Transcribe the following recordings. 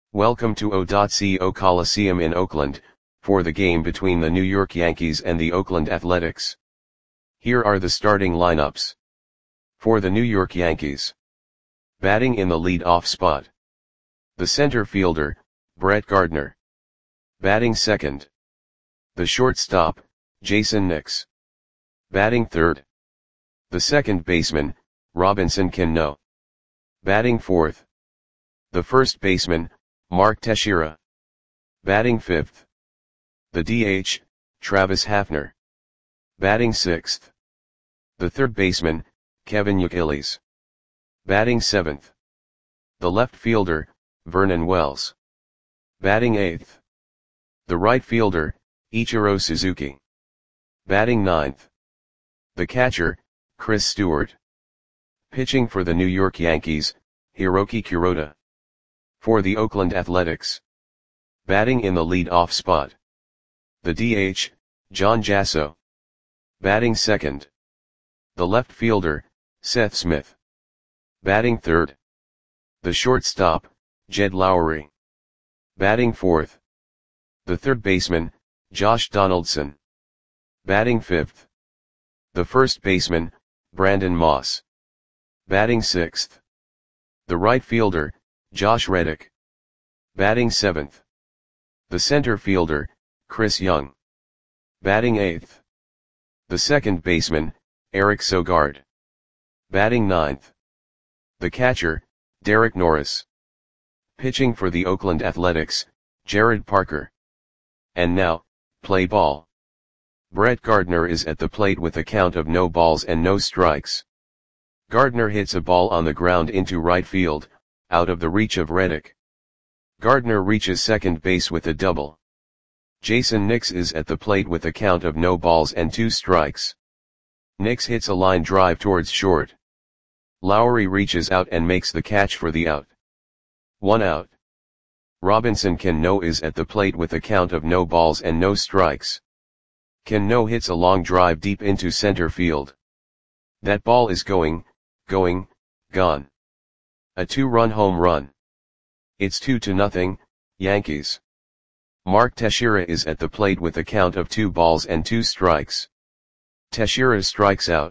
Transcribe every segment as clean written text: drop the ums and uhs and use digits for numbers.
Welcome to O.CO Coliseum in Oakland, for the game between the New York Yankees and the Oakland Athletics. Here are the starting lineups. For the New York Yankees. Batting in the lead-off spot. The center fielder, Brett Gardner. Batting second. The shortstop, Jayson Nix. Batting third. The second baseman, Robinson Cano. Batting fourth. The first baseman, Mark Teixeira. Batting fifth. The DH, Travis Hafner. Batting sixth. The third baseman, Kevin Youkilis. Batting seventh. The left fielder, Vernon Wells. Batting eighth. The right fielder, Ichiro Suzuki. Batting ninth. The catcher, Chris Stewart. Pitching for the New York Yankees, Hiroki Kuroda. For the Oakland Athletics. Batting in the lead-off spot. The DH, John Jasso. Batting second. The left fielder, Seth Smith. Batting third. The shortstop, Jed Lowrie. Batting fourth. The third baseman, Josh Donaldson. Batting fifth. The first baseman, Brandon Moss. Batting sixth. The right fielder, Josh Reddick. Batting seventh. The center fielder, Chris Young. Batting eighth. The second baseman, Eric Sogard. Batting ninth. The catcher, Derek Norris. Pitching for the Oakland Athletics, Jared Parker. And now, play ball. Brett Gardner is at the plate with a count of no balls and no strikes. Gardner hits a ball on the ground into right field, out of the reach of Reddick. Gardner reaches second base with a double. Jayson Nix is at the plate with a count of no balls and 2 strikes. Nix hits a line drive towards short. Lowrie reaches out and makes the catch for the out. 1 out. Robinson Cano is at the plate with a count of no balls and no strikes. Cano hits a long drive deep into center field. That ball is gone. A 2-run home run. It's 2-0, Yankees. Mark Teixeira is at the plate with a count of 2 balls and 2 strikes. Teixeira strikes out.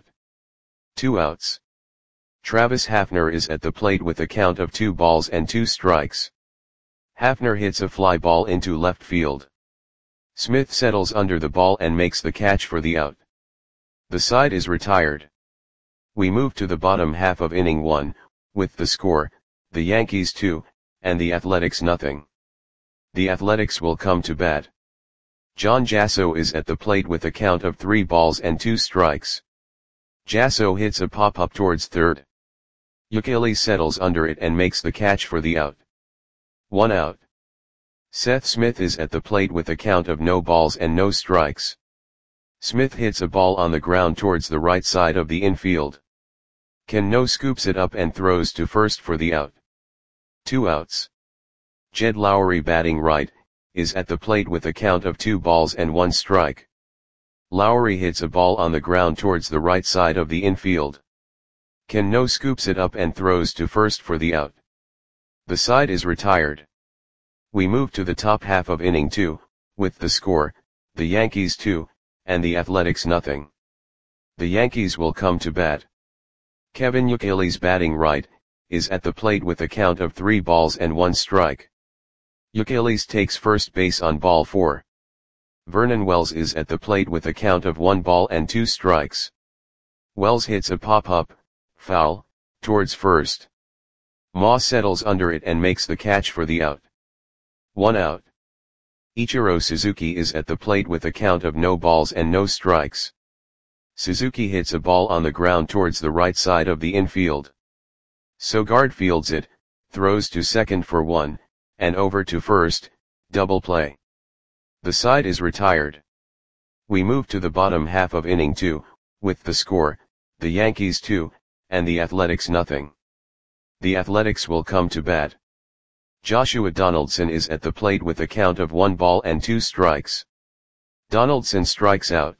2 outs. Travis Hafner is at the plate with a count of 2 balls and 2 strikes. Hafner hits a fly ball into left field. Smith settles under the ball and makes the catch for the out. The side is retired. We move to the bottom half of inning 1, with the score, the Yankees 2, and the Athletics nothing. The Athletics will come to bat. John Jasso is at the plate with a count of 3 balls and 2 strikes. Jasso hits a pop-up towards third. Youkilis settles under it and makes the catch for the out. 1 out. Seth Smith is at the plate with a count of no balls and no strikes. Smith hits a ball on the ground towards the right side of the infield. Cano scoops it up and throws to first for the out. 2 outs. Jed Lowrie, batting right, is at the plate with a count of 2 balls and 1 strike. Lowrie hits a ball on the ground towards the right side of the infield. Cano scoops it up and throws to first for the out. The side is retired. We move to the top half of inning 2, with the score, the Yankees 2, and the Athletics nothing. The Yankees will come to bat. Kevin Youkilis, batting right, is at the plate with a count of 3 balls and 1 strike. Youkilis takes first base on ball 4. Vernon Wells is at the plate with a count of 1 ball and 2 strikes. Wells hits a pop-up, foul, towards first. Moss settles under it and makes the catch for the out. 1 out. Ichiro Suzuki is at the plate with a count of no balls and no strikes. Suzuki hits a ball on the ground towards the right side of the infield. Sogard fields it, throws to second for 1, and over to first, double play. The side is retired. We move to the bottom half of inning 2, with the score, the Yankees 2, and the Athletics nothing. The Athletics will come to bat. Joshua Donaldson is at the plate with a count of 1 ball and 2 strikes. Donaldson strikes out.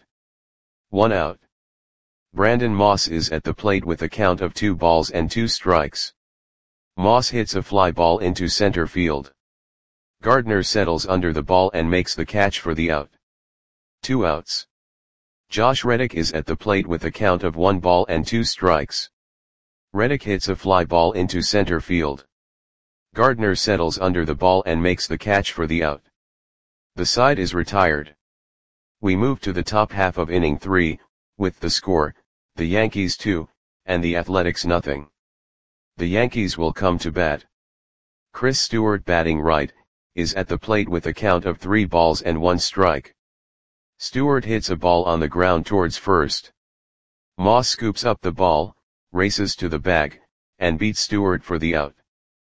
1 out. Brandon Moss is at the plate with a count of 2 balls and 2 strikes. Moss hits a fly ball into center field. Gardner settles under the ball and makes the catch for the out. 2 outs. Josh Reddick is at the plate with a count of 1 ball and 2 strikes. Reddick hits a fly ball into center field. Gardner settles under the ball and makes the catch for the out. The side is retired. We move to the top half of inning 3, with the score, the Yankees 2, and the Athletics nothing. The Yankees will come to bat. Chris Stewart, batting right, is at the plate with a count of 3 balls and 1 strike. Stewart hits a ball on the ground towards first. Moss scoops up the ball, races to the bag, and beats Stewart for the out.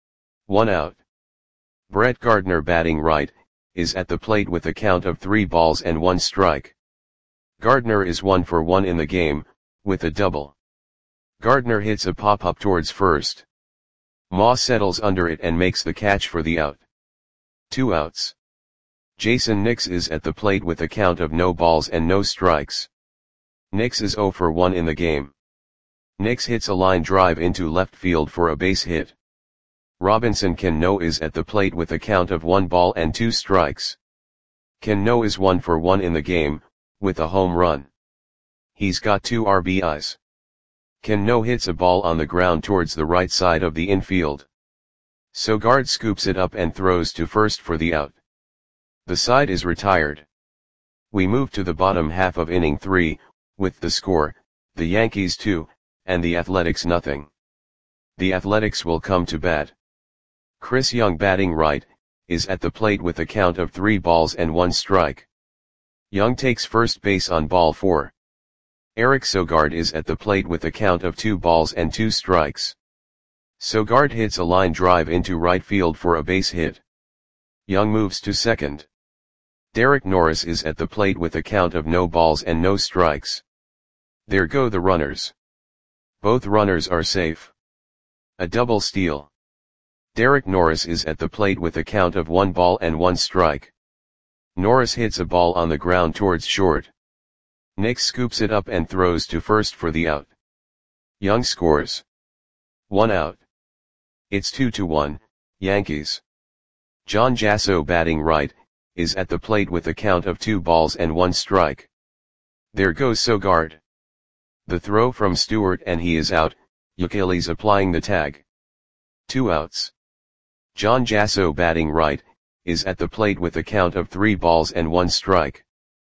1 out. Brett Gardner, batting right, is at the plate with a count of 3 balls and 1 strike. Gardner is 1 for 1 in the game, with a double. Gardner hits a pop-up towards first. Moss settles under it and makes the catch for the out. 2 outs. Jason Nix is at the plate with a count of no balls and no strikes. Nix is 0 for 1 in the game. Nix hits a line drive into left field for a base hit. Robinson Cano is at the plate with a count of 1 ball and 2 strikes. Cano is 1 for 1 in the game, with a home run. He's got 2 RBIs. Cano hits a ball on the ground towards the right side of the infield. Sogard scoops it up and throws to first for the out. The side is retired. We move to the bottom half of inning 3, with the score, the Yankees 2, and the Athletics nothing. The Athletics will come to bat. Chris Young, batting right, is at the plate with a count of 3 balls and 1 strike. Young takes first base on ball 4. Eric Sogard is at the plate with a count of 2 balls and 2 strikes. Sogard hits a line drive into right field for a base hit. Young moves to second. Derek Norris is at the plate with a count of no balls and no strikes. There go the runners. Both runners are safe. A double steal. Derek Norris is at the plate with a count of 1 ball and 1 strike. Norris hits a ball on the ground towards short. Nix scoops it up and throws to first for the out. Young scores. 1 out. It's 2-1, Yankees. John Jasso, batting right, is at the plate with a count of 2 balls and 1 strike. There goes Sogard. The throw from Stewart and he is out, Youkilis applying the tag. 2 outs. John Jasso, batting right, is at the plate with a count of 3 balls and 1 strike.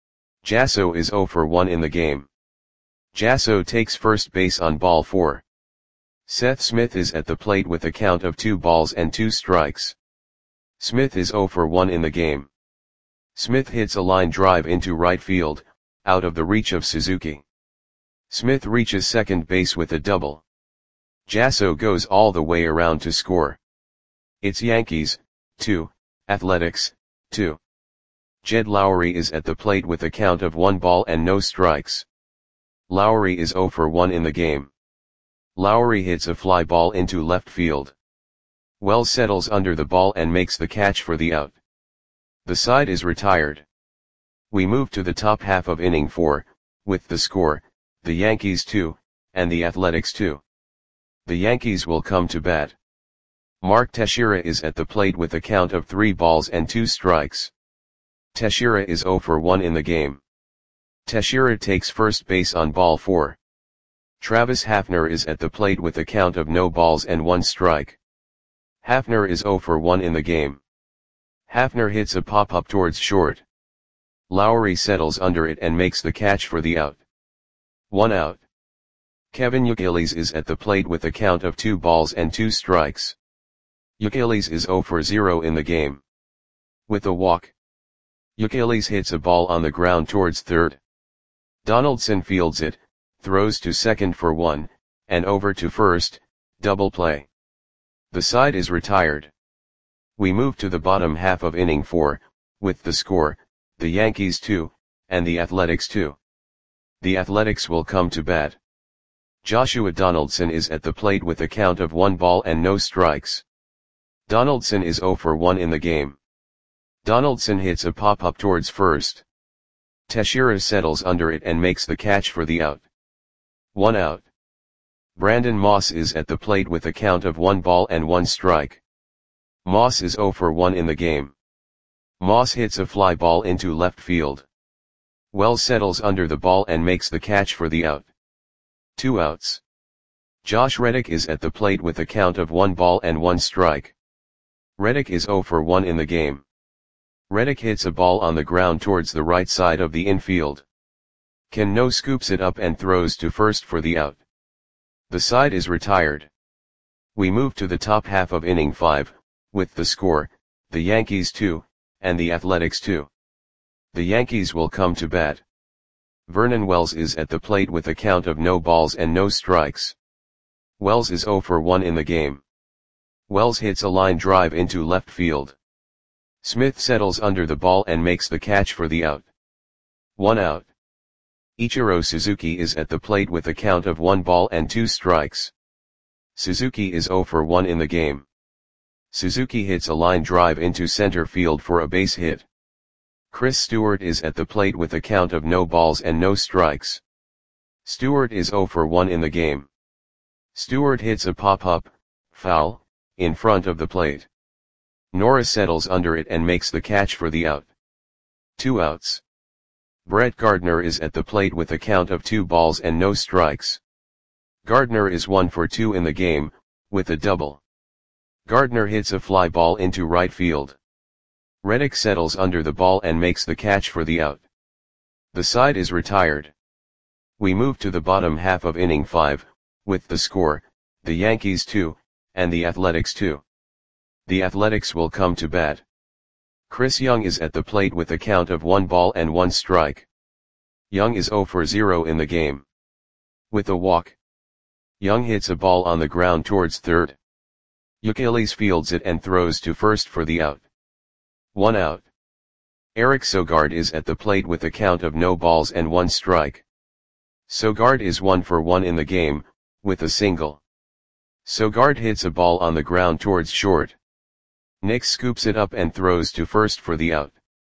Jasso is 0 for 1 in the game. Jasso takes first base on ball 4. Seth Smith is at the plate with a count of 2 balls and 2 strikes. Smith is 0 for 1 in the game. Smith hits a line drive into right field, out of the reach of Suzuki. Smith reaches second base with a double. Jasso goes all the way around to score. It's Yankees, 2, Athletics, 2. Jed Lowry is at the plate with a count of 1 ball and no strikes. Lowry is 0 for 1 in the game. Lowry hits a fly ball into left field. Wells settles under the ball and makes the catch for the out. The side is retired. We move to the top half of inning 4, with the score, the Yankees 2, and the Athletics 2. The Yankees will come to bat. Mark Teixeira is at the plate with a count of 3 balls and 2 strikes. Teixeira is 0 for 1 in the game. Teixeira takes first base on ball 4. Travis Hafner is at the plate with a count of no balls and 1 strike. Hafner is 0 for 1 in the game. Hafner hits a pop-up towards short. Lowry settles under it and makes the catch for the out. 1 out. Kevin Youkilis is at the plate with a count of 2 balls and 2 strikes. Youkilis is 0 for 0 in the game. With a walk. Youkilis hits a ball on the ground towards third. Donaldson fields it, throws to second for 1, and over to first, double play. The side is retired. We move to the bottom half of inning 4, with the score, the Yankees 2, and the Athletics 2. The Athletics will come to bat. Joshua Donaldson is at the plate with a count of 1 ball and no strikes. Donaldson is 0 for 1 in the game. Donaldson hits a pop-up towards first. Teixeira settles under it and makes the catch for the out. 1 out. Brandon Moss is at the plate with a count of 1 ball and 1 strike. Moss is 0 for 1 in the game. Moss hits a fly ball into left field. Wells settles under the ball and makes the catch for the out. 2 outs. Josh Reddick is at the plate with a count of 1 ball and 1 strike. Reddick is 0 for 1 in the game. Reddick hits a ball on the ground towards the right side of the infield. Ken No scoops it up and throws to first for the out. The side is retired. We move to the top half of inning 5, with the score, the Yankees 2, and the Athletics 2. The Yankees will come to bat. Vernon Wells is at the plate with a count of no balls and no strikes. Wells is 0 for 1 in the game. Wells hits a line drive into left field. Smith settles under the ball and makes the catch for the out. 1 out. Ichiro Suzuki is at the plate with a count of 1 ball and 2 strikes. Suzuki is 0 for 1 in the game. Suzuki hits a line drive into center field for a base hit. Chris Stewart is at the plate with a count of no balls and no strikes. Stewart is 0 for 1 in the game. Stewart hits a pop-up, foul, in front of the plate. Norris settles under it and makes the catch for the out. 2 outs. Brett Gardner is at the plate with a count of 2 balls and no strikes. Gardner is 1 for 2 in the game, with a double. Gardner hits a fly ball into right field. Reddick settles under the ball and makes the catch for the out. The side is retired. We move to the bottom half of inning 5, with the score, the Yankees 2, and the Athletics 2. The Athletics will come to bat. Chris Young is at the plate with a count of 1 ball and 1 strike. Young is 0 for 0 in the game. With a walk. Young hits a ball on the ground towards third. Youkilis fields it and throws to first for the out. 1 out. Eric Sogard is at the plate with a count of no balls and 1 strike. Sogard is 1 for 1 in the game, with a single. Sogard hits a ball on the ground towards short. Nick scoops it up and throws to first for the out.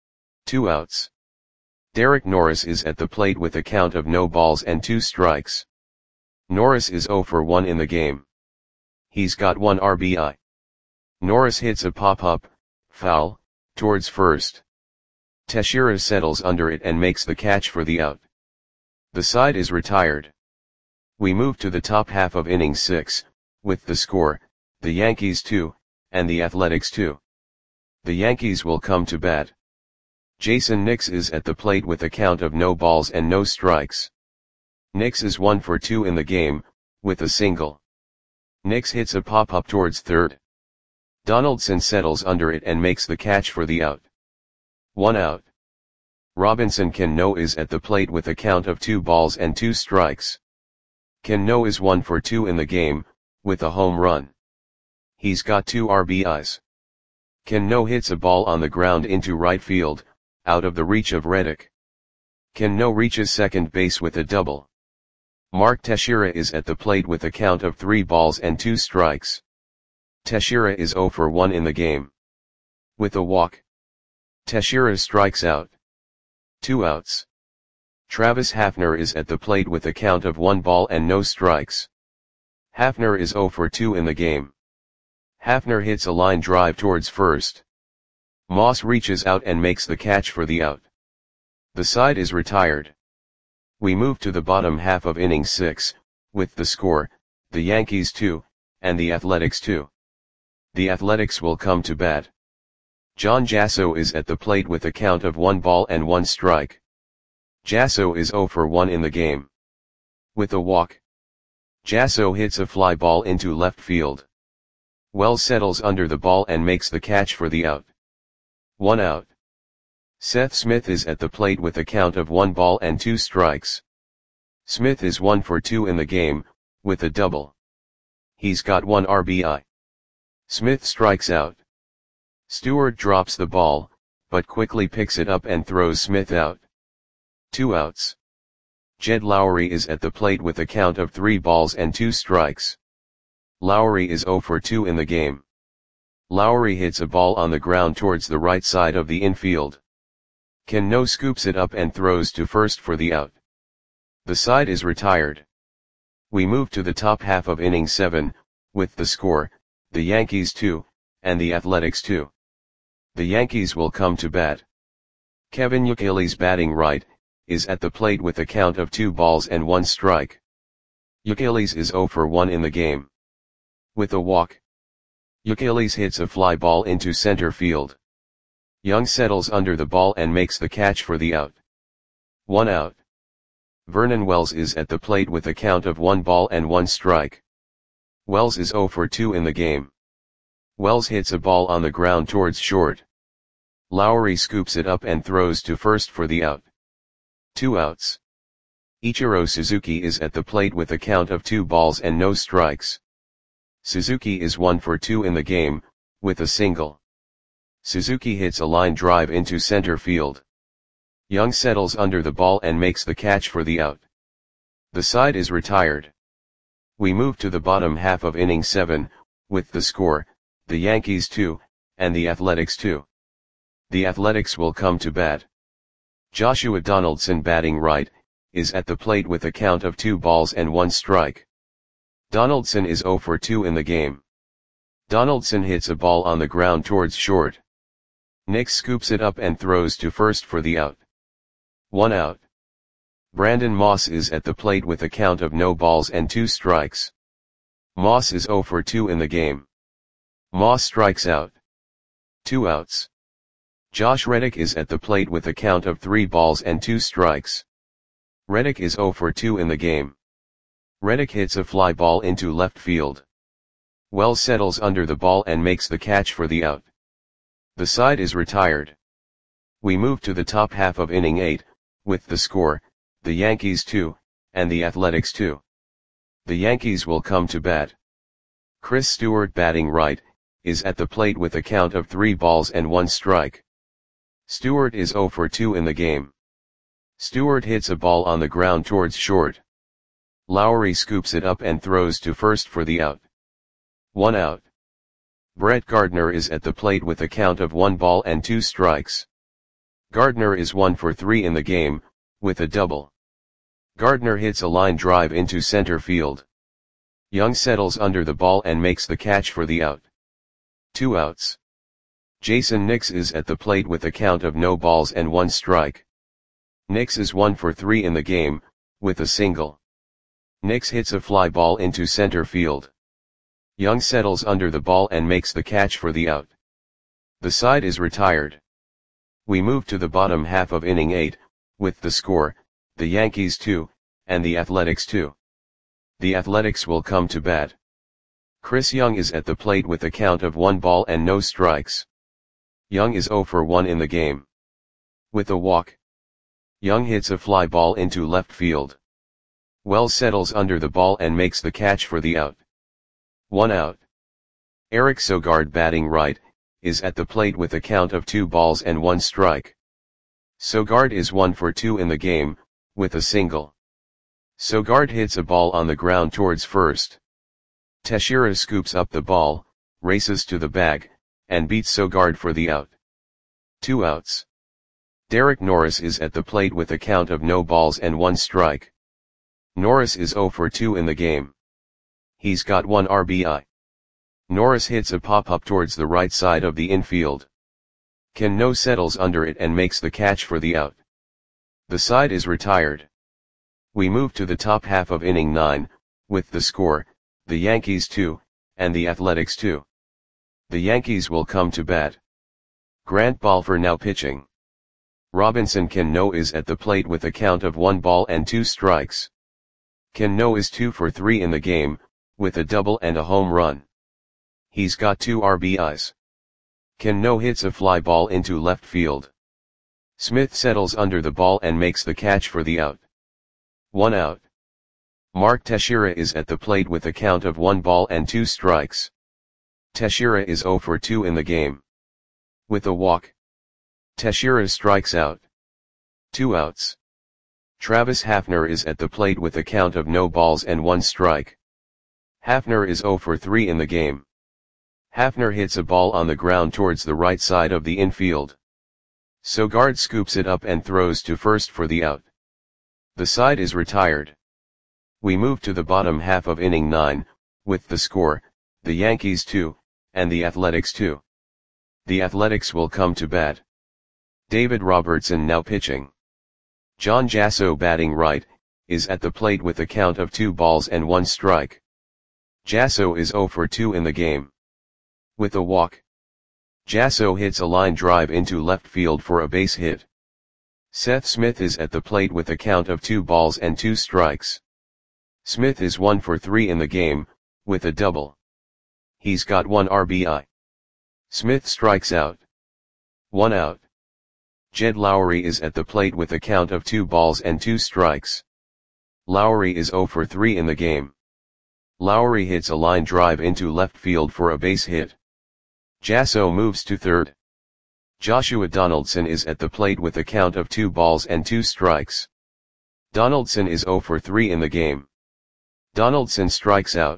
2 outs. Derek Norris is at the plate with a count of no balls and 2 strikes. Norris is 0 for 1 in the game. He's got 1 RBI. Norris hits a pop-up, foul, towards first. Teixeira settles under it and makes the catch for the out. The side is retired. We move to the top half of inning 6, with the score, the Yankees 2, and the Athletics 2. The Yankees will come to bat. Jason Nix is at the plate with a count of no balls and no strikes. Nix is 1 for 2 in the game, with a single. Nix hits a pop-up towards third. Donaldson settles under it and makes the catch for the out. 1 out. Robinson Cano is at the plate with a count of 2 balls and 2 strikes. Cano is 1 for 2 in the game, with a home run. He's got 2 RBIs. Cano hits a ball on the ground into right field, out of the reach of Reddick. Cano reaches second base with a double. Mark Teixeira is at the plate with a count of 3 balls and 2 strikes. Teixeira is 0 for 1 in the game. With a walk. Teixeira strikes out. 2 outs. Travis Hafner is at the plate with a count of 1 ball and no strikes. Hafner is 0 for 2 in the game. Hafner hits a line drive towards first. Moss reaches out and makes the catch for the out. The side is retired. We move to the bottom half of inning 6, with the score, the Yankees 2, and the Athletics 2. The Athletics will come to bat. John Jasso is at the plate with a count of 1 ball and 1 strike. Jasso is 0 for 1 in the game. With a walk. Jasso hits a fly ball into left field. Wells settles under the ball and makes the catch for the out. 1 out. Seth Smith is at the plate with a count of 1 ball and 2 strikes. Smith is 1 for 2 in the game, with a double. He's got 1 RBI. Smith strikes out. Stewart drops the ball, but quickly picks it up and throws Smith out. 2 outs. Jed Lowry is at the plate with a count of 3 balls and 2 strikes. Lowry is 0 for 2 in the game. Lowry hits a ball on the ground towards the right side of the infield. Cano scoops it up and throws to first for the out. The side is retired. We move to the top half of inning 7, with the score, the Yankees 2, and the Athletics 2. The Yankees will come to bat. Kevin Youkilis, batting right, is at the plate with a count of 2 balls and 1 strike. Youkilis is 0 for 1 in the game. With a walk, Youkilis hits a fly ball into center field. Young settles under the ball and makes the catch for the out. 1 out. Vernon Wells is at the plate with a count of 1 ball and 1 strike. Wells is 0 for 2 in the game. Wells hits a ball on the ground towards short. Lowry scoops it up and throws to first for the out. 2 outs. Ichiro Suzuki is at the plate with a count of 2 balls and no strikes. Suzuki is 1 for 2 in the game, with a single. Suzuki hits a line drive into center field. Young settles under the ball and makes the catch for the out. The side is retired. We move to the bottom half of inning 7, with the score, the Yankees 2, and the Athletics 2. The Athletics will come to bat. Joshua Donaldson, batting right, is at the plate with a count of 2 balls and 1 strike. Donaldson is 0 for 2 in the game. Donaldson hits a ball on the ground towards short. Nix scoops it up and throws to first for the out. 1 out. Brandon Moss is at the plate with a count of no balls and 2 strikes. Moss is 0 for 2 in the game. Moss strikes out. 2 outs. Josh Reddick is at the plate with a count of 3 balls and 2 strikes. Reddick is 0 for 2 in the game. Reddick hits a fly ball into left field. Wells settles under the ball and makes the catch for the out. The side is retired. We move to the top half of inning 8, with the score, the Yankees 2, and the Athletics 2. The Yankees will come to bat. Chris Stewart, batting right, is at the plate with a count of 3 balls and 1 strike. Stewart is 0 for 2 in the game. Stewart hits a ball on the ground towards short. Lowry scoops it up and throws to first for the out. 1 out. Brett Gardner is at the plate with a count of 1 ball and 2 strikes. Gardner is 1 for 3 in the game, with a double. Gardner hits a line drive into center field. Young settles under the ball and makes the catch for the out. 2 outs. Jason Nix is at the plate with a count of no balls and 1 strike. Nix is 1 for 3 in the game, with a single. Nix hits a fly ball into center field. Young settles under the ball and makes the catch for the out. The side is retired. We move to the bottom half of inning 8, with the score, the Yankees 2, and the Athletics 2. The Athletics will come to bat. Chris Young is at the plate with a count of 1 ball and no strikes. Young is 0 for 1 in the game. With a walk, Young hits a fly ball into left field. Wells settles under the ball and makes the catch for the out. 1 out. Eric Sogard, batting right, is at the plate with a count of 2 balls and 1 strike. Sogard is 1 for 2 in the game, with a single. Sogard hits a ball on the ground towards first. Teixeira scoops up the ball, races to the bag, and beats Sogard for the out. 2 outs. Derek Norris is at the plate with a count of no balls and 1 strike. Norris is 0 for 2 in the game. He's got 1 RBI. Norris hits a pop-up towards the right side of the infield. Cano settles under it and makes the catch for the out. The side is retired. We move to the top half of inning 9, with the score, the Yankees 2, and the Athletics 2. The Yankees will come to bat. Grant Balfour now pitching. Robinson Cano is at the plate with a count of 1 ball and 2 strikes. Cano is 2 for 3 in the game, with a double and a home run. He's got 2 RBIs. Cano hits a fly ball into left field. Smith settles under the ball and makes the catch for the out. 1 out. Mark Teixeira is at the plate with a count of 1 ball and 2 strikes. Teixeira is 0 for 2 in the game. With a walk, Teixeira strikes out. 2 outs. Travis Hafner is at the plate with a count of no balls and 1 strike. Hafner is 0 for 3 in the game. Hafner hits a ball on the ground towards the right side of the infield. Sogard scoops it up and throws to first for the out. The side is retired. We move to the bottom half of inning 9, with the score, the Yankees 2, and the Athletics 2. The Athletics will come to bat. David Robertson now pitching. John Jasso batting right, is at the plate with a count of 2 balls and 1 strike. Jasso is 0 for 2 in the game. With a walk. Jasso hits a line drive into left field for a base hit. Seth Smith is at the plate with a count of 2 balls and 2 strikes. Smith is 1 for 3 in the game, with a double. He's got 1 RBI. Smith strikes out. 1 out. Jed Lowry is at the plate with a count of 2 balls and 2 strikes. Lowry is 0 for 3 in the game. Lowry hits a line drive into left field for a base hit. Jasso moves to third. Joshua Donaldson is at the plate with a count of 2 balls and 2 strikes. Donaldson is 0 for 3 in the game. Donaldson strikes out.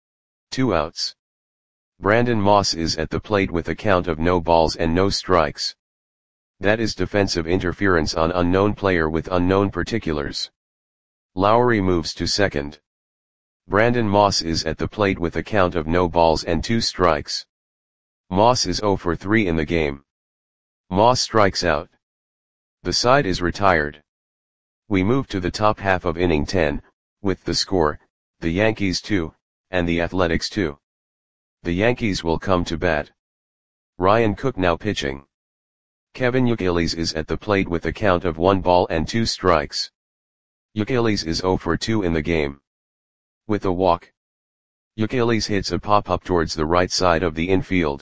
2 outs. Brandon Moss is at the plate with a count of no balls and no strikes. That is defensive interference on unknown player with unknown particulars. Lowry moves to second. Brandon Moss is at the plate with a count of no balls and 2 strikes. Moss is 0 for 3 in the game. Moss strikes out. The side is retired. We move to the top half of inning 10, with the score, the Yankees 2, and the Athletics 2. The Yankees will come to bat. Ryan Cook now pitching. Kevin Youkilis is at the plate with a count of 1 ball and 2 strikes. Youkilis is 0 for 2 in the game. With a walk. Youkilis hits a pop-up towards the right side of the infield.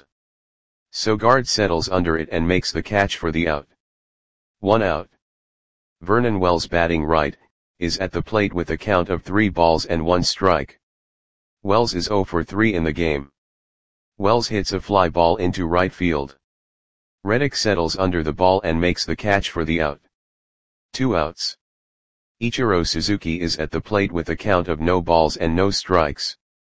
Sogard settles under it and makes the catch for the out. 1 out. Vernon Wells batting right, is at the plate with a count of 3 balls and 1 strike. Wells is 0 for 3 in the game. Wells hits a fly ball into right field. Reddick settles under the ball and makes the catch for the out. 2 outs. Ichiro Suzuki is at the plate with a count of no balls and no strikes.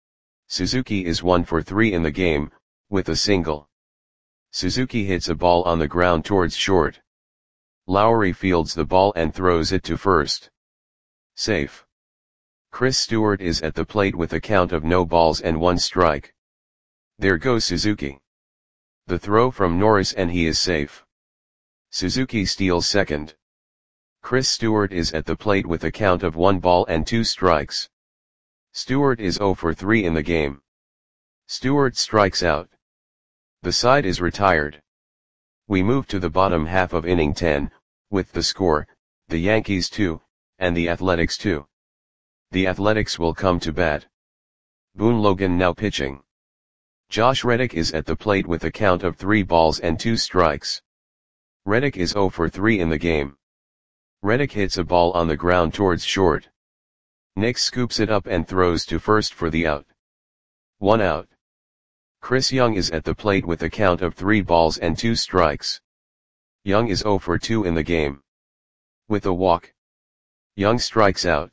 Suzuki is 1 for 3 in the game, with a single. Suzuki hits a ball on the ground towards short. Lowry fields the ball and throws it to first. Safe. Chris Stewart is at the plate with a count of no balls and 1 strike. There goes Suzuki. The throw from Norris and he is safe. Suzuki steals second. Chris Stewart is at the plate with a count of 1 ball and 2 strikes. Stewart is 0 for 3 in the game. Stewart strikes out. The side is retired. We move to the bottom half of inning 10, with the score, the Yankees 2, and the Athletics 2. The Athletics will come to bat. Boone Logan now pitching. Josh Reddick is at the plate with a count of 3 balls and 2 strikes. Reddick is 0 for 3 in the game. Reddick hits a ball on the ground towards short. Nix scoops it up and throws to first for the out. 1 out. Chris Young is at the plate with a count of 3 balls and 2 strikes. Young is 0 for 2 in the game. With a walk. Young strikes out.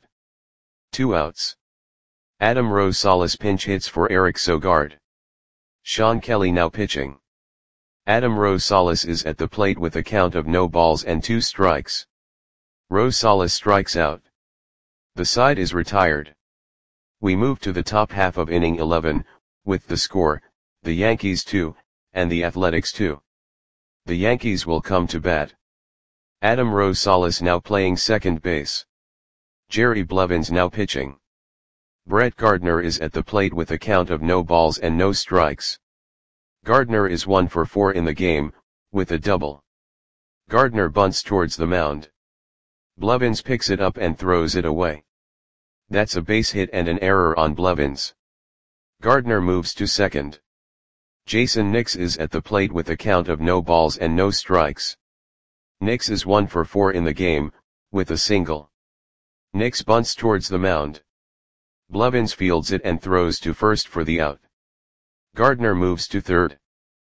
2 outs. Adam Rosales pinch hits for Eric Sogard. Sean Kelly now pitching. Adam Rosales is at the plate with a count of no balls and 2 strikes. Rosales strikes out. The side is retired. We move to the top half of inning 11, with the score, the Yankees 2, and the Athletics 2. The Yankees will come to bat. Adam Rosales now playing second base. Jerry Blevins now pitching. Brett Gardner is at the plate with a count of no balls and no strikes. Gardner is 1 for 4 in the game, with a double. Gardner bunts towards the mound. Blevins picks it up and throws it away. That's a base hit and an error on Blevins. Gardner moves to second. Jason Nix is at the plate with a count of no balls and no strikes. Nix is 1 for 4 in the game, with a single. Nix bunts towards the mound. Blevins fields it and throws to first for the out. Gardner moves to third.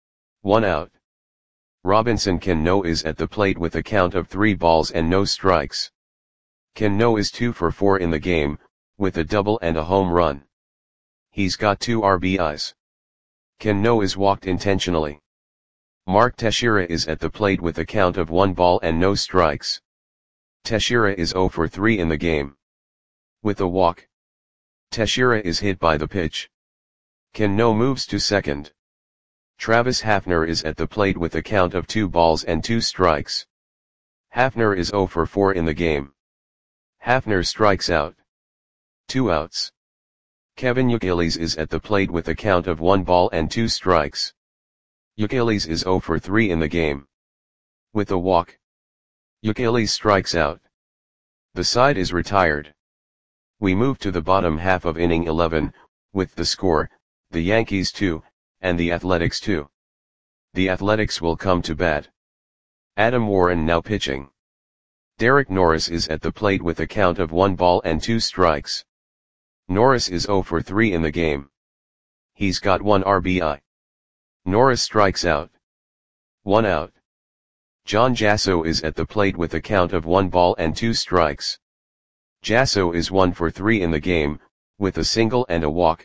1 out. Robinson Cano is at the plate with a count of 3 balls and no strikes. Cano is 2 for 4 in the game, with a double and a home run. He's got 2 RBIs. Cano is walked intentionally. Mark Teixeira is at the plate with a count of 1 ball and no strikes. Teixeira is 0 for 3 in the game. With a walk. Teixeira is hit by the pitch. Cano moves to second. Travis Hafner is at the plate with a count of 2 balls and 2 strikes. Hafner is 0 for 4 in the game. Hafner strikes out. 2 outs. Kevin Youkilis is at the plate with a count of 1 ball and 2 strikes. Youkilis is 0 for 3 in the game. With a walk, Youkilis strikes out. The side is retired. We move to the bottom half of inning 11, with the score, the Yankees 2, and the Athletics 2. The Athletics will come to bat. Adam Warren now pitching. Derek Norris is at the plate with a count of 1 ball and 2 strikes. Norris is 0 for 3 in the game. He's got 1 RBI. Norris strikes out. 1 out. John Jasso is at the plate with a count of 1 ball and 2 strikes. Jasso is 1 for 3 in the game, with a single and a walk.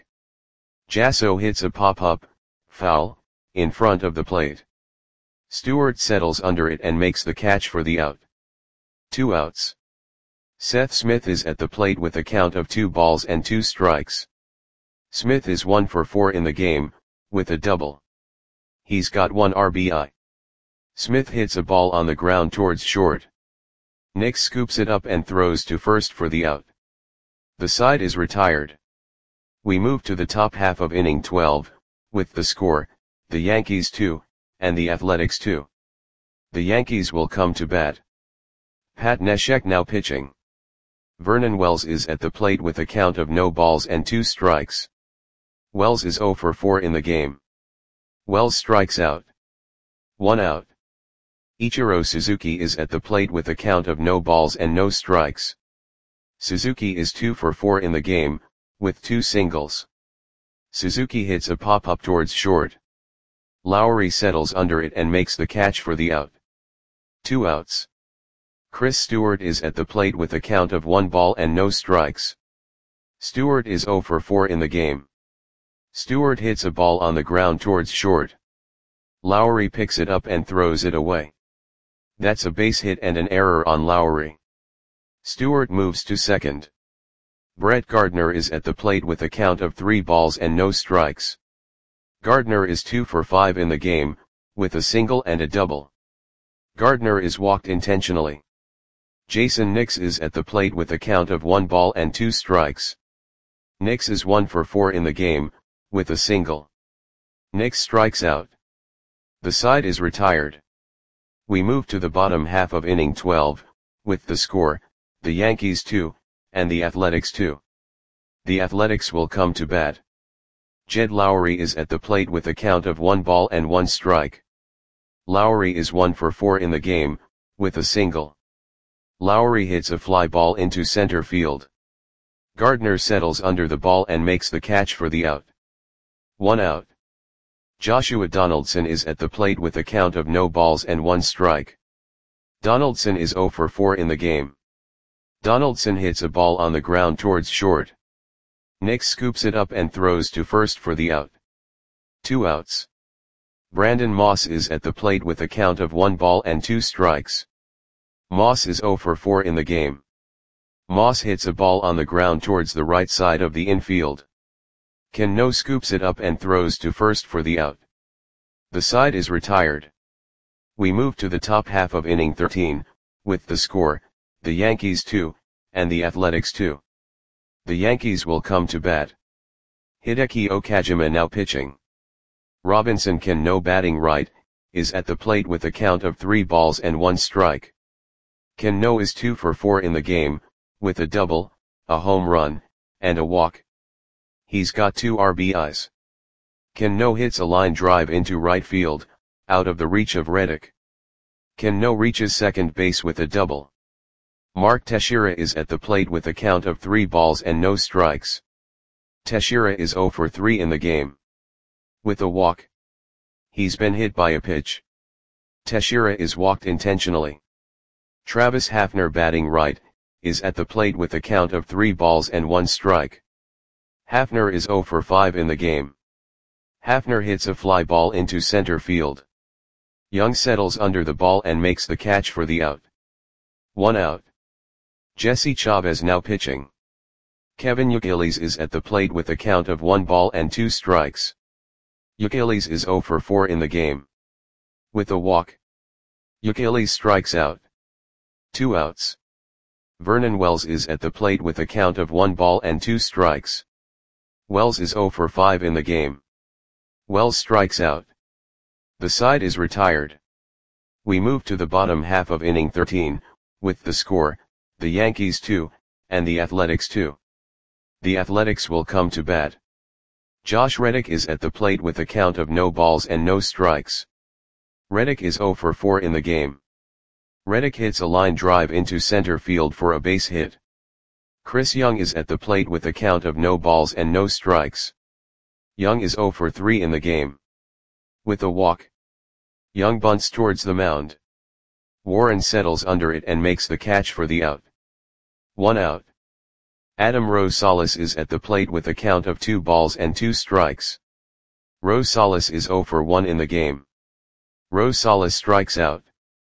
Jasso hits a pop-up, foul, in front of the plate. Stewart settles under it and makes the catch for the out. 2 outs. Seth Smith is at the plate with a count of 2 balls and 2 strikes. Smith is 1 for 4 in the game, with a double. He's got 1 RBI. Smith hits a ball on the ground towards short. Nix scoops it up and throws to first for the out. The side is retired. We move to the top half of inning 12, with the score, the Yankees 2, and the Athletics 2. The Yankees will come to bat. Pat Neshek now pitching. Vernon Wells is at the plate with a count of no balls and 2 strikes. Wells is 0 for 4 in the game. Wells strikes out. 1 out. Ichiro Suzuki is at the plate with a count of no balls and no strikes. Suzuki is 2 for 4 in the game, with 2 singles. Suzuki hits a pop-up towards short. Lowry settles under it and makes the catch for the out. 2 outs. Chris Stewart is at the plate with a count of 1 ball and no strikes. Stewart is 0 for 4 in the game. Stewart hits a ball on the ground towards short. Lowry picks it up and throws it away. That's a base hit and an error on Lowry. Stewart moves to second. Brett Gardner is at the plate with a count of 3 balls and no strikes. Gardner is 2 for 5 in the game, with a single and a double. Gardner is walked intentionally. Jason Nix is at the plate with a count of 1 ball and 2 strikes. Nix is 1 for 4 in the game, with a single. Nix strikes out. The side is retired. We move to the bottom half of inning 12, with the score, the Yankees 2, and the Athletics 2. The Athletics will come to bat. Jed Lowry is at the plate with a count of 1 ball and 1 strike. Lowry is 1 for 4 in the game, with a single. Lowry hits a fly ball into center field. Gardner settles under the ball and makes the catch for the out. 1 out. Joshua Donaldson is at the plate with a count of no balls and 1 strike. Donaldson is 0 for 4 in the game. Donaldson hits a ball on the ground towards short. Nix scoops it up and throws to first for the out. 2 outs. Brandon Moss is at the plate with a count of 1 ball and 2 strikes. Moss is 0 for 4 in the game. Moss hits a ball on the ground towards the right side of the infield. Cano scoops it up and throws to first for the out. The side is retired. We move to the top half of inning 13, with the score, the Yankees 2, and the Athletics 2. The Yankees will come to bat. Hideki Okajima now pitching. Robinson Cano batting right, is at the plate with a count of 3 balls and 1 strike. Cano is 2 for 4 in the game, with a double, a home run, and a walk. He's got 2 RBIs. Cano hits a line drive into right field, out of the reach of Reddick. Cano reaches second base with a double. Mark Teixeira is at the plate with a count of 3 balls and no strikes. Teixeira is 0 for 3 in the game. With a walk. He's been hit by a pitch. Teixeira is walked intentionally. Travis Hafner batting right, is at the plate with a count of 3 balls and 1 strike. Hafner is 0 for 5 in the game. Hafner hits a fly ball into center field. Young settles under the ball and makes the catch for the out. 1 out. Jesse Chavez now pitching. Kevin Youkilis is at the plate with a count of 1 ball and 2 strikes. Youkilis is 0 for 4 in the game. With a walk, Youkilis strikes out. 2 outs. Vernon Wells is at the plate with a count of 1 ball and 2 strikes. Wells is 0 for 5 in the game. Wells strikes out. The side is retired. We move to the bottom half of inning 13, with the score, the Yankees 2, and the Athletics 2. The Athletics will come to bat. Josh Reddick is at the plate with a count of no balls and no strikes. Reddick is 0 for 4 in the game. Reddick hits a line drive into center field for a base hit. Chris Young is at the plate with a count of no balls and no strikes. Young is 0 for 3 in the game. With a walk, Young bunts towards the mound. Warren settles under it and makes the catch for the out. 1 out. Adam Rosales is at the plate with a count of 2 balls and 2 strikes. Rosales is 0 for 1 in the game. Rosales strikes out.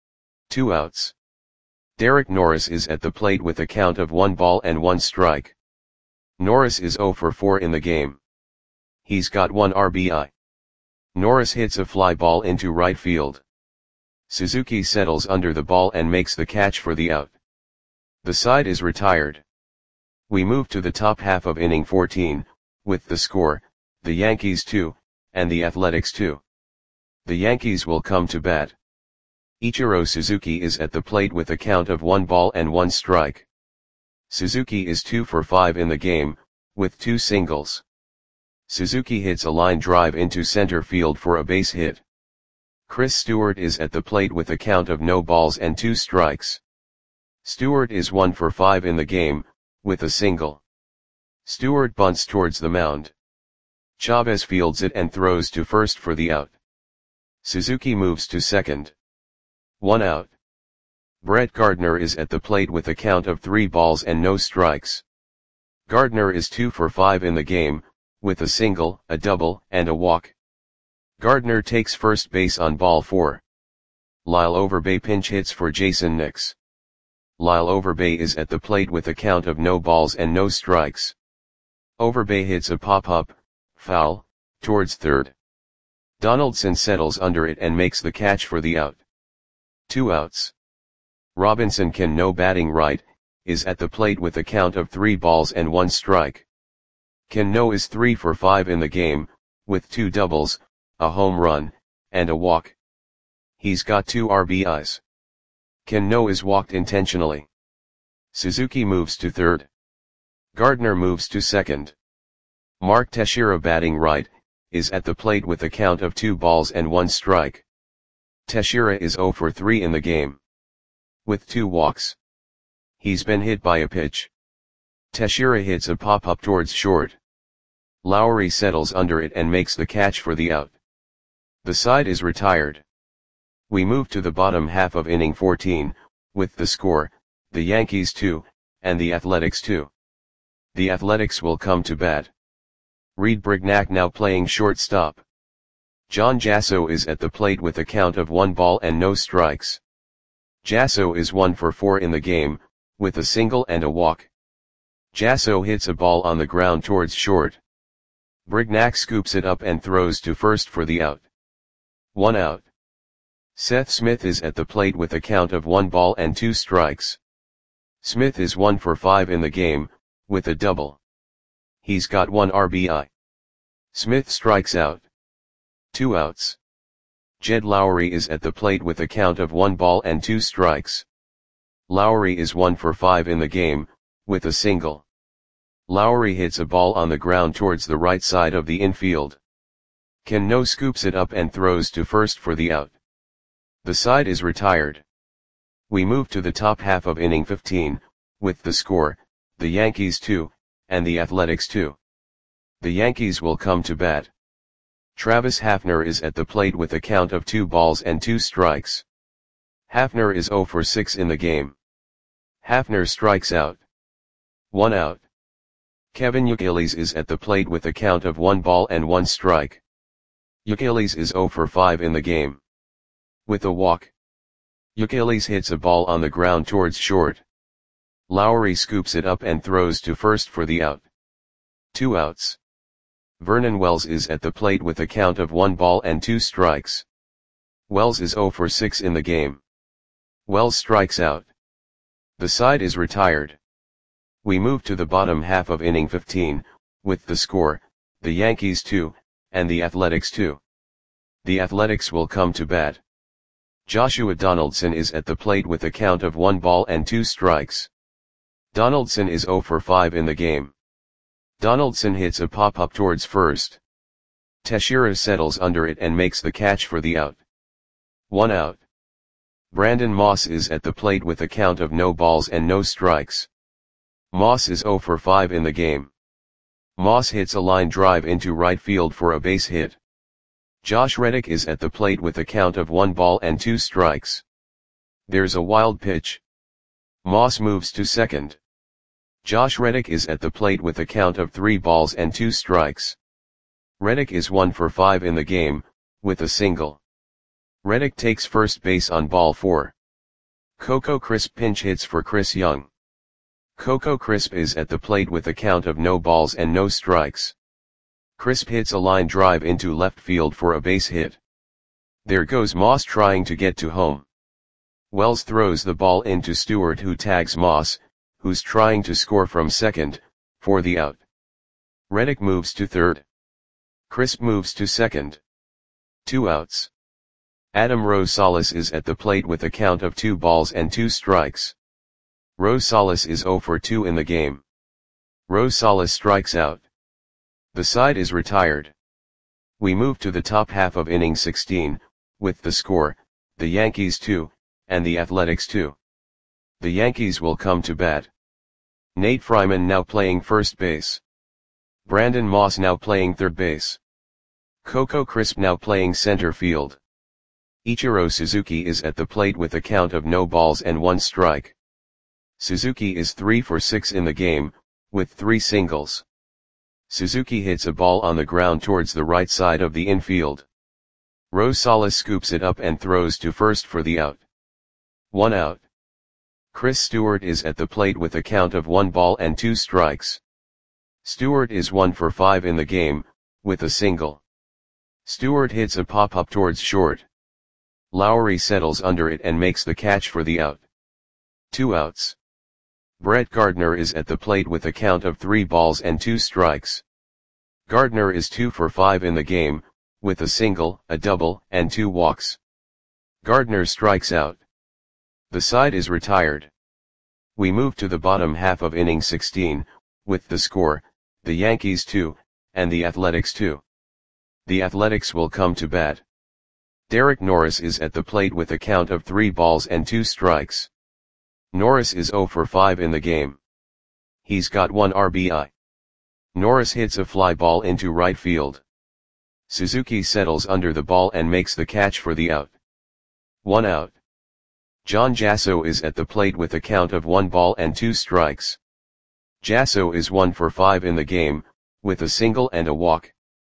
2 outs. Derek Norris is at the plate with a count of 1 ball and 1 strike. Norris is 0 for 4 in the game. He's got 1 RBI. Norris hits a fly ball into right field. Suzuki settles under the ball and makes the catch for the out. The side is retired. We move to the top half of inning 14, with the score, the Yankees 2, and the Athletics 2. The Yankees will come to bat. Ichiro Suzuki is at the plate with a count of 1 ball and 1 strike. Suzuki is 2 for 5 in the game, with 2 singles. Suzuki hits a line drive into center field for a base hit. Chris Stewart is at the plate with a count of no balls and 2 strikes. Stewart is 1 for 5 in the game, with a single. Stewart bunts towards the mound. Chavez fields it and throws to first for the out. Suzuki moves to second. 1 out. Brett Gardner is at the plate with a count of 3 balls and no strikes. Gardner is 2 for 5 in the game, with a single, a double, and a walk. Gardner takes first base on ball 4. Lyle Overbay pinch hits for Jason Nix. Lyle Overbay is at the plate with a count of no balls and no strikes. Overbay hits a pop-up, foul, towards third. Donaldson settles under it and makes the catch for the out. 2 outs. Robinson Cano, batting right, is at the plate with a count of 3 balls and 1 strike. Cano is 3 for 5 in the game, with 2 doubles, a home run, and a walk. He's got 2 RBIs. Cano is walked intentionally. Suzuki moves to third. Gardner moves to second. Mark Teixeira, batting right, is at the plate with a count of 2 balls and 1 strike. Teixeira is 0 for 3 in the game. With 2 walks. He's been hit by a pitch. Teixeira hits a pop-up towards short. Lowry settles under it and makes the catch for the out. The side is retired. We move to the bottom half of inning 14, with the score, the Yankees 2, and the Athletics 2. The Athletics will come to bat. Reed Brignac now playing shortstop. John Jasso is at the plate with a count of 1 ball and no strikes. Jasso is 1 for 4 in the game, with a single and a walk. Jasso hits a ball on the ground towards short. Brignac scoops it up and throws to first for the out. 1 out. Seth Smith is at the plate with a count of 1 ball and 2 strikes. Smith is 1 for 5 in the game, with a double. He's got 1 RBI. Smith strikes out. 2 outs. Jed Lowry is at the plate with a count of 1 ball and 2 strikes. Lowry is 1 for 5 in the game, with a single. Lowry hits a ball on the ground towards the right side of the infield. Cano scoops it up and throws to first for the out. The side is retired. We move to the top half of inning 15, with the score, the Yankees 2, and the Athletics 2. The Yankees will come to bat. Travis Hafner is at the plate with a count of 2 balls and 2 strikes. Hafner is 0 for 6 in the game. Hafner strikes out. 1 out. Kevin Youkilis is at the plate with a count of 1 ball and 1 strike. Youkilis is 0 for 5 in the game. With a walk, Youkilis hits a ball on the ground towards short. Lowry scoops it up and throws to first for the out. 2 outs. Vernon Wells is at the plate with a count of 1 ball and 2 strikes. Wells is 0 for 6 in the game. Wells strikes out. The side is retired. We move to the bottom half of inning 15, with the score, the Yankees 2, and the Athletics 2. The Athletics will come to bat. Joshua Donaldson is at the plate with a count of 1 ball and 2 strikes. Donaldson is 0 for 5 in the game. Donaldson hits a pop-up towards first. Teixeira settles under it and makes the catch for the out. 1 out. Brandon Moss is at the plate with a count of no balls and no strikes. Moss is 0 for 5 in the game. Moss hits a line drive into right field for a base hit. Josh Reddick is at the plate with a count of 1 ball and 2 strikes. There's a wild pitch. Moss moves to second. Josh Reddick is at the plate with a count of 3 balls and 2 strikes. Reddick is 1 for 5 in the game, with a single. Reddick takes first base on ball 4. Coco Crisp pinch hits for Chris Young. Coco Crisp is at the plate with a count of no balls and no strikes. Crisp hits a line drive into left field for a base hit. There goes Moss trying to get to home. Wells throws the ball into Stewart, who tags Moss, who's trying to score from second, for the out. Reddick moves to third. Crisp moves to second. 2 outs. Adam Rosales is at the plate with a count of 2 balls and 2 strikes. Rosales is 0 for 2 in the game. Rosales strikes out. The side is retired. We move to the top half of inning 16, with the score, the Yankees 2, and the Athletics 2. The Yankees will come to bat. Nate Fryman now playing first base. Brandon Moss now playing third base. Coco Crisp now playing center field. Ichiro Suzuki is at the plate with a count of no balls and 1 strike. Suzuki is 3 for 6 in the game, with 3 singles. Suzuki hits a ball on the ground towards the right side of the infield. Rosales scoops it up and throws to first for the out. 1 out. Chris Stewart is at the plate with a count of 1 ball and 2 strikes. Stewart is 1 for 5 in the game, with a single. Stewart hits a pop-up towards short. Lowry settles under it and makes the catch for the out. 2 outs. Brett Gardner is at the plate with a count of 3 balls and 2 strikes. Gardner is 2 for 5 in the game, with a single, a double, and 2 walks. Gardner strikes out. The side is retired. We move to the bottom half of inning 16, with the score, the Yankees 2, and the Athletics 2. The Athletics will come to bat. Derek Norris is at the plate with a count of 3 balls and 2 strikes. Norris is 0 for 5 in the game. He's got 1 RBI. Norris hits a fly ball into right field. Suzuki settles under the ball and makes the catch for the out. 1 out. John Jasso is at the plate with a count of 1 ball and 2 strikes. Jasso is 1 for 5 in the game, with a single and a walk.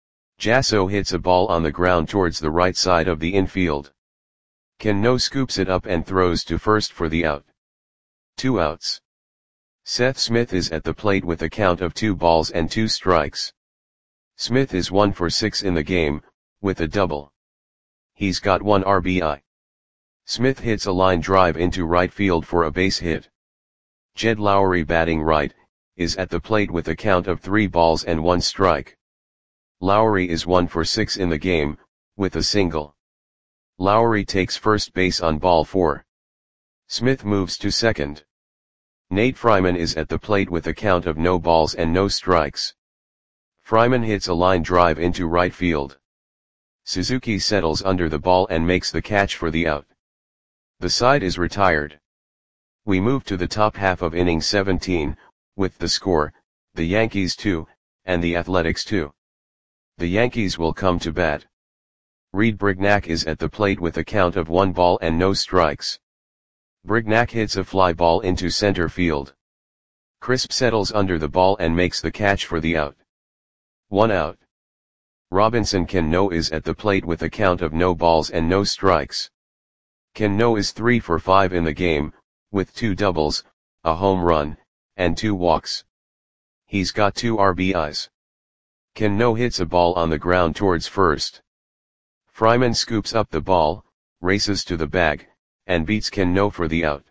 Jasso hits a ball on the ground towards the right side of the infield. Cano scoops it up and throws to first for the out. 2 outs. Seth Smith is at the plate with a count of 2 balls and 2 strikes. Smith is 1 for 6 in the game, with a double. He's got 1 RBI. Smith hits a line drive into right field for a base hit. Jed Lowry, batting right, is at the plate with a count of 3 balls and 1 strike. Lowry is 1 for 6 in the game, with a single. Lowry takes first base on ball 4. Smith moves to second. Nate Fryman is at the plate with a count of no balls and no strikes. Fryman hits a line drive into right field. Suzuki settles under the ball and makes the catch for the out. The side is retired. We move to the top half of inning 17, with the score, the Yankees 2, and the Athletics 2. The Yankees will come to bat. Reed Brignac is at the plate with a count of 1 ball and no strikes. Brignac hits a fly ball into center field. Crisp settles under the ball and makes the catch for the out. 1 out. Robinson Cano is at the plate with a count of no balls and no strikes. Cano is 3 for 5 in the game, with 2 doubles, a home run, and 2 walks. He's got 2 RBIs. Cano hits a ball on the ground towards first. Fryman scoops up the ball, races to the bag, and beats Cano for the out.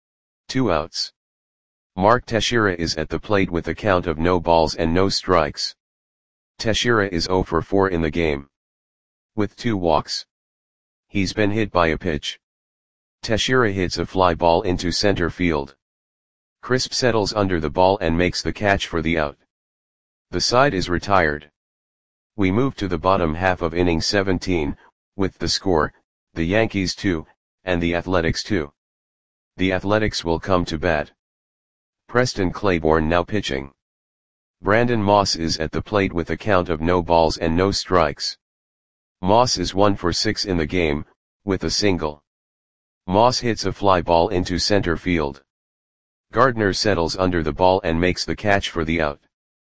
2 outs. Mark Teixeira is at the plate with a count of no balls and no strikes. Teixeira is 0 for 4 in the game, with 2 walks. He's been hit by a pitch. Teixeira hits a fly ball into center field. Crisp settles under the ball and makes the catch for the out. The side is retired. We move to the bottom half of inning 17, with the score, the Yankees 2, and the Athletics 2. The Athletics will come to bat. Preston Claiborne now pitching. Brandon Moss is at the plate with a count of no balls and no strikes. Moss is 1 for 6 in the game, with a single. Moss hits a fly ball into center field. Gardner settles under the ball and makes the catch for the out.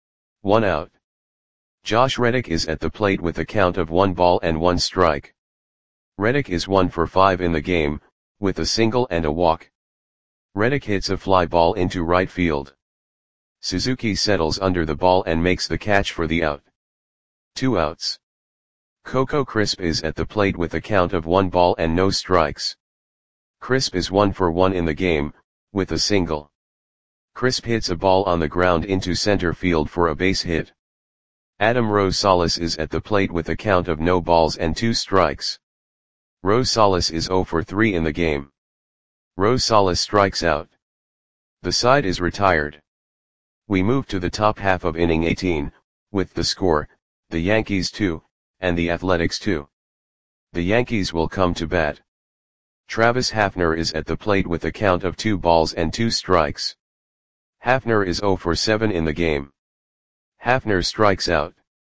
1 out. Josh Reddick is at the plate with a count of 1 ball and 1 strike. Reddick is 1 for 5 in the game, with a single and a walk. Reddick hits a fly ball into right field. Suzuki settles under the ball and makes the catch for the out. 2 outs. Coco Crisp is at the plate with a count of 1 ball and no strikes. Crisp is 1 for 1 in the game, with a single. Crisp hits a ball on the ground into center field for a base hit. Adam Rosales is at the plate with a count of no balls and 2 strikes. Rosales is 0 for 3 in the game. Rosales strikes out. The side is retired. We move to the top half of inning 18, with the score, the Yankees 2, and the Athletics 2. The Yankees will come to bat. Travis Hafner is at the plate with a count of 2 balls and 2 strikes. Hafner is 0 for 7 in the game. Hafner strikes out.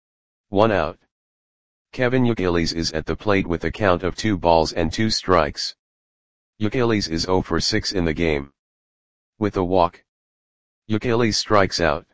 1 out. Kevin Youkilis is at the plate with a count of 2 balls and 2 strikes. Youkilis is 0 for 6 in the game, with a walk. Youkilis strikes out.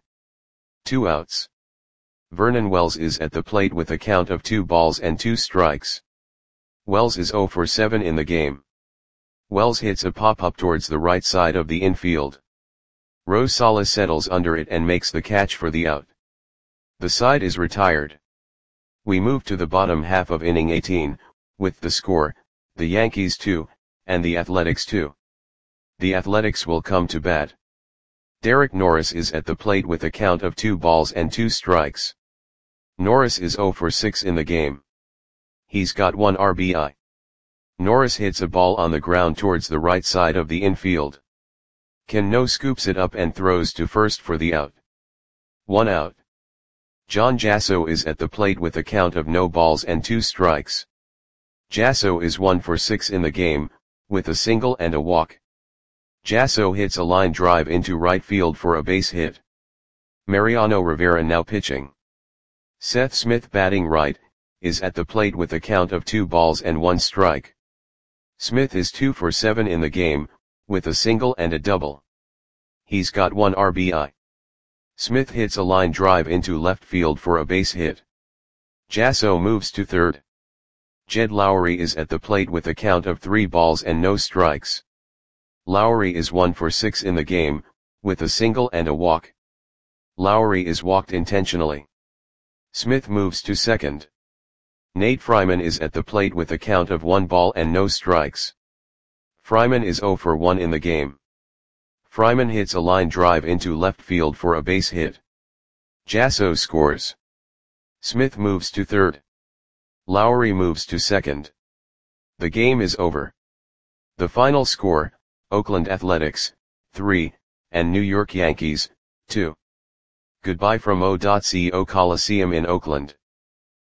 2 outs. Vernon Wells is at the plate with a count of 2 balls and 2 strikes. Wells is 0 for 7 in the game. Wells hits a pop-up towards the right side of the infield. Rosales settles under it and makes the catch for the out. The side is retired. We move to the bottom half of inning 18, with the score, the Yankees 2, and the Athletics 2. The Athletics will come to bat. Derek Norris is at the plate with a count of 2 balls and 2 strikes. Norris is 0 for 6 in the game. He's got 1 RBI. Norris hits a ball on the ground towards the right side of the infield. Cano scoops it up and throws to first for the out. 1 out. John Jasso is at the plate with a count of no balls and 2 strikes. Jasso is 1 for 6 in the game, with a single and a walk. Jasso hits a line drive into right field for a base hit. Mariano Rivera now pitching. Seth Smith batting right, is at the plate with a count of 2 balls and 1 strike. Smith is 2 for 7 in the game, with a single and a double. He's got 1 RBI. Smith hits a line drive into left field for a base hit. Jasso moves to third. Jed Lowry is at the plate with a count of 3 balls and no strikes. Lowry is 1 for 6 in the game, with a single and a walk. Lowry is walked intentionally. Smith moves to second. Nate Fryman is at the plate with a count of 1 ball and no strikes. Fryman is 0 for 1 in the game. Fryman hits a line drive into left field for a base hit. Jasso scores. Smith moves to third. Lowry moves to second. The game is over. The final score, Oakland Athletics, 3, and New York Yankees, 2. Goodbye from O.CO Coliseum in Oakland.